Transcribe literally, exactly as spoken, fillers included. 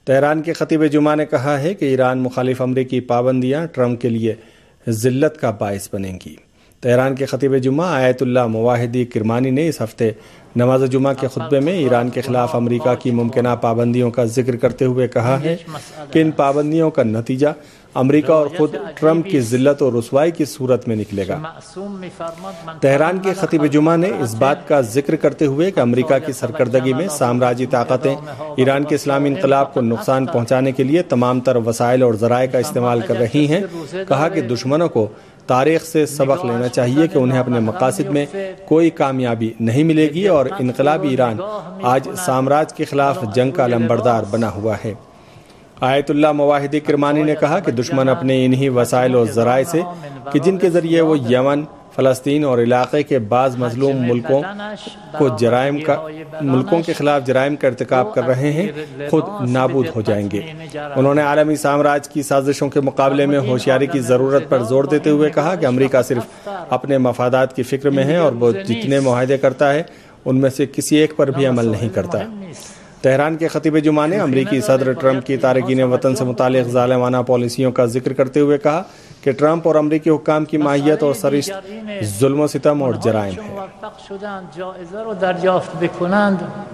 Tehran کے خطیب جمعہ نے کہا ہے کہ ایران مخالف امریکی پابندیاں ٹرمپ کے لیے ذلت کا باعث بنیں گی۔ تہران کے خطیب جمعہ آیت اللہ مواہدی کرمانی نے اس ہفتے نماز جمعہ کے خطبے میں ایران کے خلاف امریکہ کی ممکنہ پابندیوں کا ذکر کرتے ہوئے کہا ہے کہ ان پابندیوں کا نتیجہ امریکہ اور خود ٹرمپ کی ذلت اور رسوائی کی صورت میں نکلے گا۔ تہران کے خطیب جمعہ نے اس بات کا ذکر کرتے ہوئے کہ امریکہ کی سرکردگی میں سامراجی طاقتیں ایران کے اسلامی انقلاب کو نقصان پہنچانے کے لیے تمام تر وسائل اور ذرائع کا استعمال کر رہی ہیں، کہا کہ دشمنوں کو تاریخ سے سبق لینا چاہیے کہ انہیں اپنے مقاصد میں کوئی کامیابی نہیں ملے گی اور انقلابی ایران آج سامراج کے خلاف جنگ کا لمبردار بنا ہوا ہے۔ آیت اللہ مواہدی کرمانی نے کہا کہ دشمن اپنے انہی وسائل اور ذرائع سے کہ جن کے ذریعے وہ یمن، فلسطین اور علاقے کے بعض مظلوم ملکوں کو جرائم کا ملکوں کے خلاف جرائم کا ارتکاب کر رہے ہیں، خود نابود ہو جائیں گے۔ انہوں نے عالمی سامراج کی سازشوں کے مقابلے میں ہوشیاری کی ضرورت پر زور دیتے ہوئے کہا کہ امریکہ صرف اپنے مفادات کی فکر میں ہے اور وہ جتنے معاہدے کرتا ہے ان میں سے کسی ایک پر بھی عمل نہیں کرتا۔ تہران کے خطیب جمعہ نے امریکی صدر ٹرمپ کی تارکین وطن سے متعلق ظالمانہ پالیسیوں کا ذکر کرتے ہوئے کہا کہ ٹرمپ اور امریکی حکام کی ماہیت اور سرشت ظلم و ستم اور جرائم ہے۔